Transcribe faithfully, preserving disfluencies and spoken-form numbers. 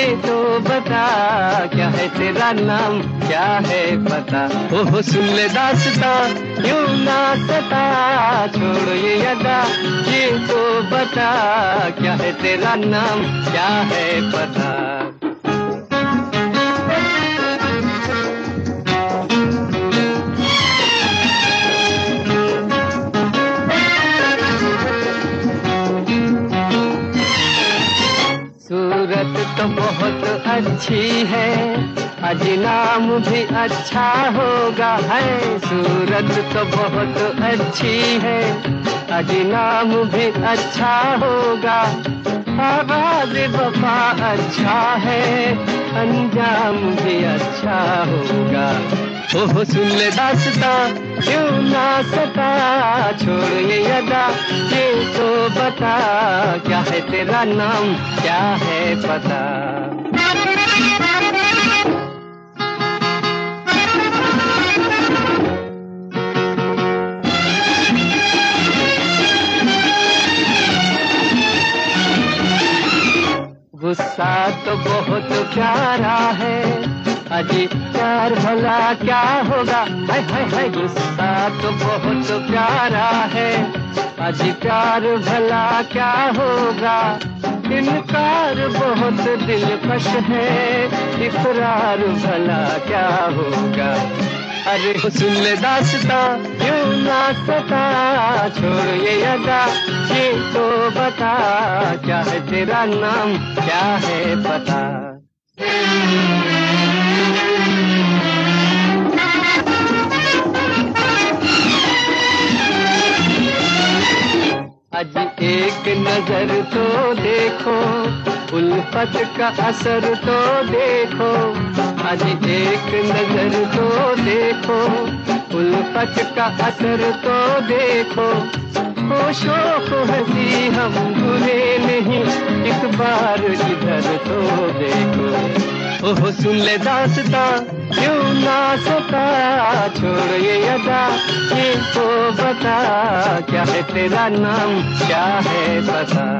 तो बता क्या है तेरा नाम, क्या है पता। ओहो सुन ले दास्तां यूं ना सता, छोड़ ये अदा, ये तो बता क्या है तेरा नाम, क्या है पता। सूरत तो बहुत अच्छी है, आज नाम भी अच्छा होगा है। सूरत तो बहुत अच्छी है, आज नाम भी अच्छा होगा। आगाज़ वफा अच्छा है, अंजाम भी अच्छा होगा। ओह सुन ले दास्तां क्यों ना सता, छोड़ ये अदा, ये तो बता क्या है तेरा नाम, क्या है पता। गुस्सा तो बहुत प्यारा है, अजी प्यार भला क्या होगा। हाय हाय हाय गुस्सा तो बहुत प्यारा है, अजी प्यार भला क्या होगा। इनकार बहुत दिलकश है, इकरार भला क्या होगा। अरे सुन ले दास्तां यूं ना सता, छोड़ ये अदा, ये तो बता क्या है तेरा नाम, क्या है पता। आज एक नजर तो देखो, उल्फत का असर तो देखो। आज एक नजर तो देखो, उल्फत का असर तो देखो। ओ शौक हंसी हम भूले नहीं, एक बार इधर तो देखो। ओह सुन ले दास्तां क्यों ना सता, छोड़ ये अदा, ये तो बता क्या है तेरा नाम, क्या है पता।